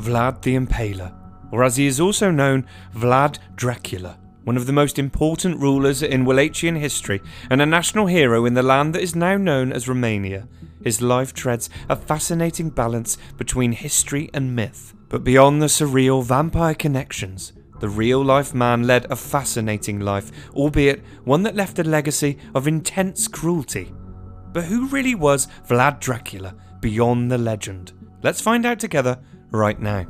Vlad the Impaler, or as he is also known, Vlad Dracula, one of the most important rulers in Wallachian history and a national hero in the land that is now known as Romania. His life treads a fascinating balance between history and myth, but beyond the surreal vampire connections, the real-life man led a fascinating life, albeit one that left a legacy of intense cruelty. But who really was Vlad Dracula beyond the legend? Let's find out together right now.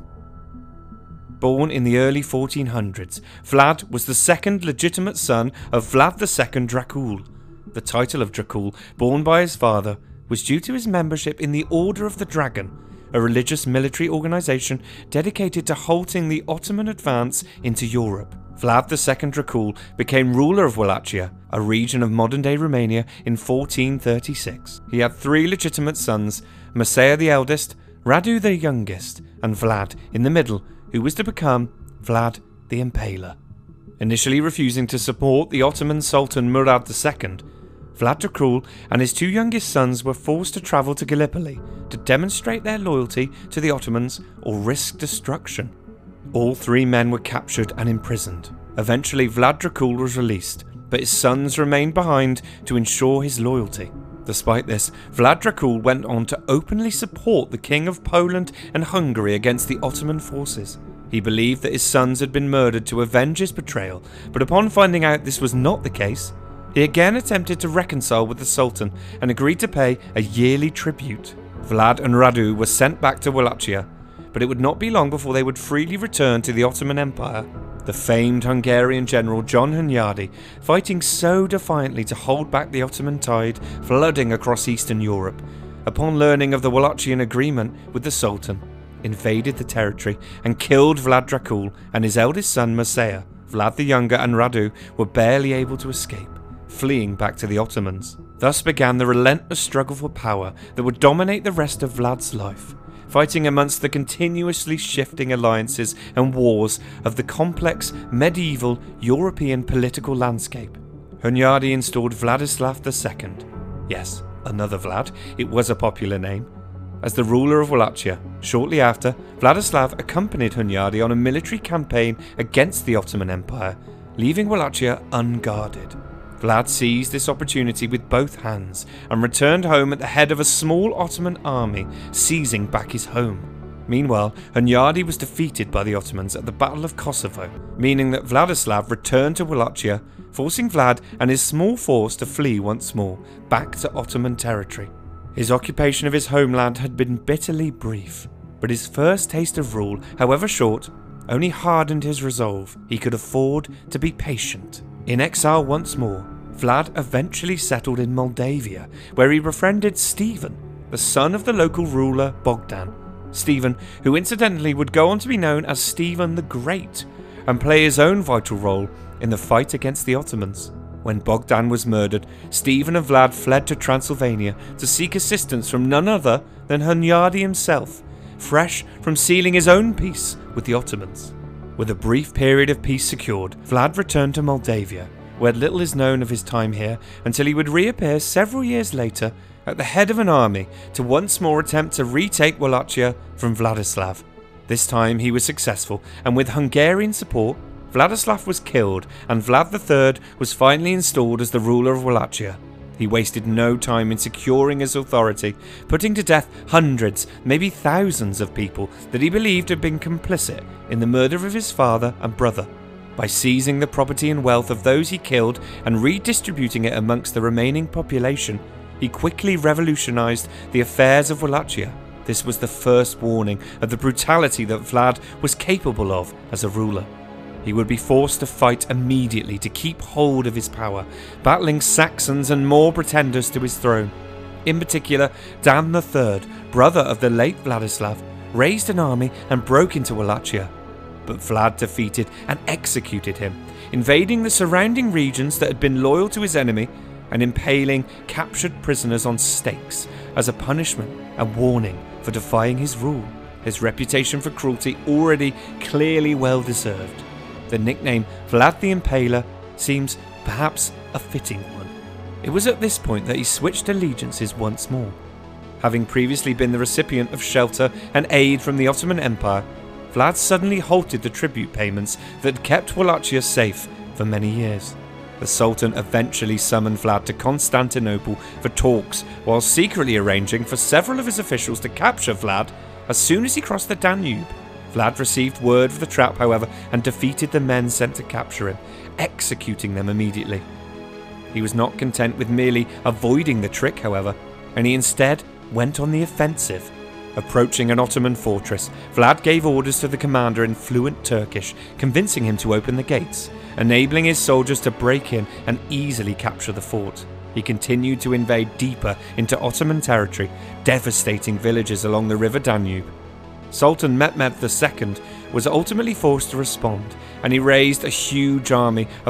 Born in the early 1400s, Vlad was the second legitimate son of Vlad II Dracul. The title of Dracul, born by his father, was due to his membership in the Order of the Dragon, a religious military organisation dedicated to halting the Ottoman advance into Europe. Vlad II Dracul became ruler of Wallachia, a region of modern-day Romania, in 1436. He had three legitimate sons, Mircea the eldest, Radu the youngest, and Vlad in the middle, who was to become Vlad the Impaler. Initially refusing to support the Ottoman Sultan Murad II, Vlad Dracul and his two youngest sons were forced to travel to Gallipoli to demonstrate their loyalty to the Ottomans or risk destruction. All three men were captured and imprisoned. Eventually, Vlad Dracul was released, but his sons remained behind to ensure his loyalty. Despite this, Vlad Dracul went on to openly support the King of Poland and Hungary against the Ottoman forces. He believed that his sons had been murdered to avenge his betrayal, but upon finding out this was not the case, he again attempted to reconcile with the Sultan and agreed to pay a yearly tribute. Vlad and Radu were sent back to Wallachia, but it would not be long before they would freely return to the Ottoman Empire. The famed Hungarian general John Hunyadi, fighting so defiantly to hold back the Ottoman tide flooding across Eastern Europe, upon learning of the Wallachian agreement with the Sultan, invaded the territory and killed Vlad Dracul and his eldest son Mircea. Vlad the Younger and Radu were barely able to escape, fleeing back to the Ottomans. Thus began the relentless struggle for power that would dominate the rest of Vlad's life, fighting amongst the continuously shifting alliances and wars of the complex medieval European political landscape. Hunyadi installed Vladislav II, yes, another Vlad, it was a popular name, as the ruler of Wallachia. Shortly after, Vladislav accompanied Hunyadi on a military campaign against the Ottoman Empire, leaving Wallachia unguarded. Vlad seized this opportunity with both hands and returned home at the head of a small Ottoman army, seizing back his home. Meanwhile, Hunyadi was defeated by the Ottomans at the Battle of Kosovo, meaning that Vladislav returned to Wallachia, forcing Vlad and his small force to flee once more, back to Ottoman territory. His occupation of his homeland had been bitterly brief, but his first taste of rule, however short, only hardened his resolve. He could afford to be patient. In exile once more, Vlad eventually settled in Moldavia, where he befriended Stephen, the son of the local ruler Bogdan. Stephen, who incidentally would go on to be known as Stephen the Great, and play his own vital role in the fight against the Ottomans. When Bogdan was murdered, Stephen and Vlad fled to Transylvania to seek assistance from none other than Hunyadi himself, fresh from sealing his own peace with the Ottomans. With a brief period of peace secured, Vlad returned to Moldavia, where little is known of his time here until he would reappear several years later at the head of an army to once more attempt to retake Wallachia from Vladislav. This time he was successful, and with Hungarian support, Vladislav was killed and Vlad III was finally installed as the ruler of Wallachia. He wasted no time in securing his authority, putting to death hundreds, maybe thousands of people that he believed had been complicit in the murder of his father and brother. By seizing the property and wealth of those he killed and redistributing it amongst the remaining population, he quickly revolutionized the affairs of Wallachia. This was the first warning of the brutality that Vlad was capable of as a ruler. He would be forced to fight immediately to keep hold of his power, battling Saxons and more pretenders to his throne. In particular, Dan III, brother of the late Vladislav, raised an army and broke into Wallachia. But Vlad defeated and executed him, invading the surrounding regions that had been loyal to his enemy and impaling captured prisoners on stakes as a punishment and warning for defying his rule. His reputation for cruelty already clearly well deserved. The nickname Vlad the Impaler seems perhaps a fitting one. It was at this point that he switched allegiances once more. Having previously been the recipient of shelter and aid from the Ottoman Empire, Vlad suddenly halted the tribute payments that kept Wallachia safe for many years. The Sultan eventually summoned Vlad to Constantinople for talks, while secretly arranging for several of his officials to capture Vlad as soon as he crossed the Danube. Vlad received word of the trap, however, and defeated the men sent to capture him, executing them immediately. He was not content with merely avoiding the trick, however, and he instead went on the offensive. Approaching an Ottoman fortress, Vlad gave orders to the commander in fluent Turkish, convincing him to open the gates, enabling his soldiers to break in and easily capture the fort. He continued to invade deeper into Ottoman territory, devastating villages along the river Danube. Sultan Mehmed II was ultimately forced to respond, and he raised a huge army of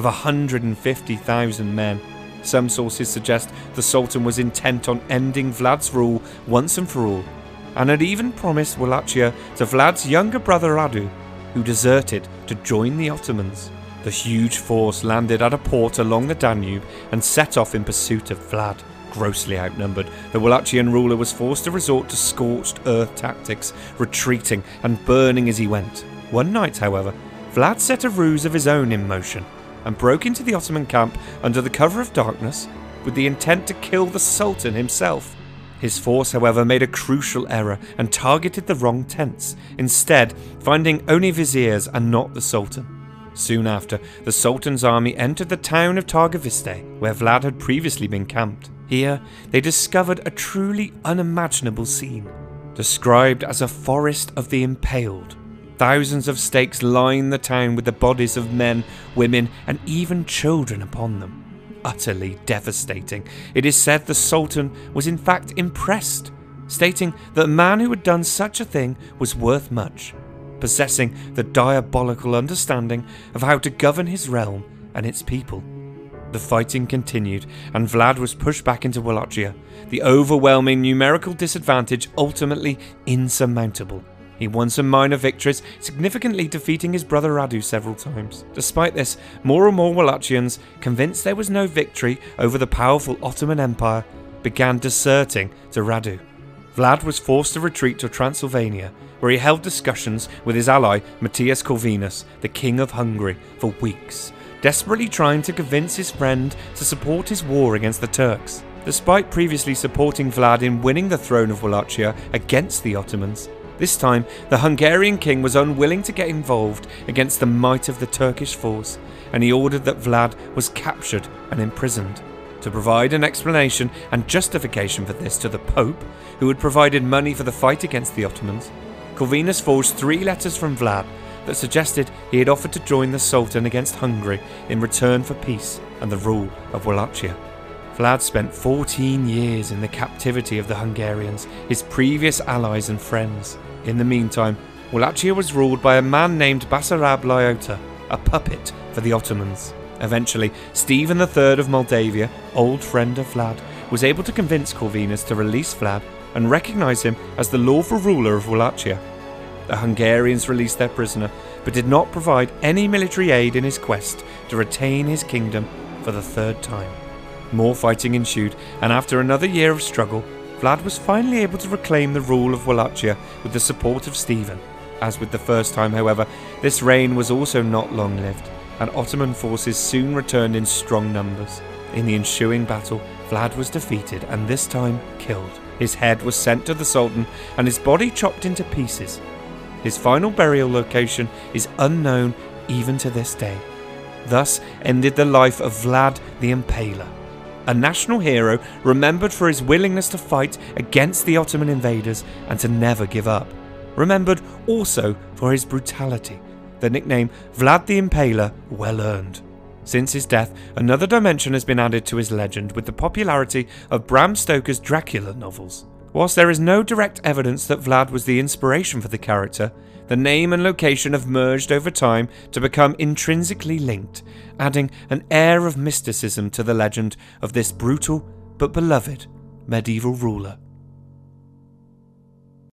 150,000 men. Some sources suggest the Sultan was intent on ending Vlad's rule once and for all, and had even promised Wallachia to Vlad's younger brother Radu, who deserted to join the Ottomans. The huge force landed at a port along the Danube and set off in pursuit of Vlad. Grossly outnumbered, the Wallachian ruler was forced to resort to scorched earth tactics, retreating and burning as he went. One night, however, Vlad set a ruse of his own in motion and broke into the Ottoman camp under the cover of darkness with the intent to kill the Sultan himself. His force, however, made a crucial error and targeted the wrong tents, instead finding only viziers and not the Sultan. Soon after, the Sultan's army entered the town of Targoviste, where Vlad had previously been camped. Here, they discovered a truly unimaginable scene, described as a forest of the impaled. Thousands of stakes lined the town with the bodies of men, women, and even children upon them. Utterly devastating. It is said the Sultan was in fact impressed, stating that a man who had done such a thing was worth much, possessing the diabolical understanding of how to govern his realm and its people. The fighting continued, and Vlad was pushed back into Wallachia, the overwhelming numerical disadvantage ultimately insurmountable. He won some minor victories, significantly defeating his brother Radu several times. Despite this, more and more Wallachians, convinced there was no victory over the powerful Ottoman Empire, began deserting to Radu. Vlad was forced to retreat to Transylvania, where he held discussions with his ally Matthias Corvinus, the King of Hungary, for weeks, desperately trying to convince his friend to support his war against the Turks. Despite previously supporting Vlad in winning the throne of Wallachia against the Ottomans, this time the Hungarian king was unwilling to get involved against the might of the Turkish force, and he ordered that Vlad was captured and imprisoned. To provide an explanation and justification for this to the Pope, who had provided money for the fight against the Ottomans, Corvinus forged 3 letters from Vlad that suggested he had offered to join the Sultan against Hungary in return for peace and the rule of Wallachia. Vlad spent 14 years in the captivity of the Hungarians, his previous allies and friends. In the meantime, Wallachia was ruled by a man named Basarab Lyota, a puppet for the Ottomans. Eventually, Stephen III of Moldavia, old friend of Vlad, was able to convince Corvinus to release Vlad and recognise him as the lawful ruler of Wallachia. The Hungarians released their prisoner, but did not provide any military aid in his quest to retain his kingdom for the 3rd time. More fighting ensued, and after another year of struggle, Vlad was finally able to reclaim the rule of Wallachia with the support of Stephen. As with the first time, however, this reign was also not long-lived, and Ottoman forces soon returned in strong numbers. In the ensuing battle, Vlad was defeated and this time killed. His head was sent to the Sultan and his body chopped into pieces. His final burial location is unknown even to this day. Thus ended the life of Vlad the Impaler, a national hero remembered for his willingness to fight against the Ottoman invaders and to never give up. Remembered also for his brutality, the nickname Vlad the Impaler well earned. Since his death, another dimension has been added to his legend with the popularity of Bram Stoker's Dracula novels. Whilst there is no direct evidence that Vlad was the inspiration for the character, the name and location have merged over time to become intrinsically linked, adding an air of mysticism to the legend of this brutal but beloved medieval ruler.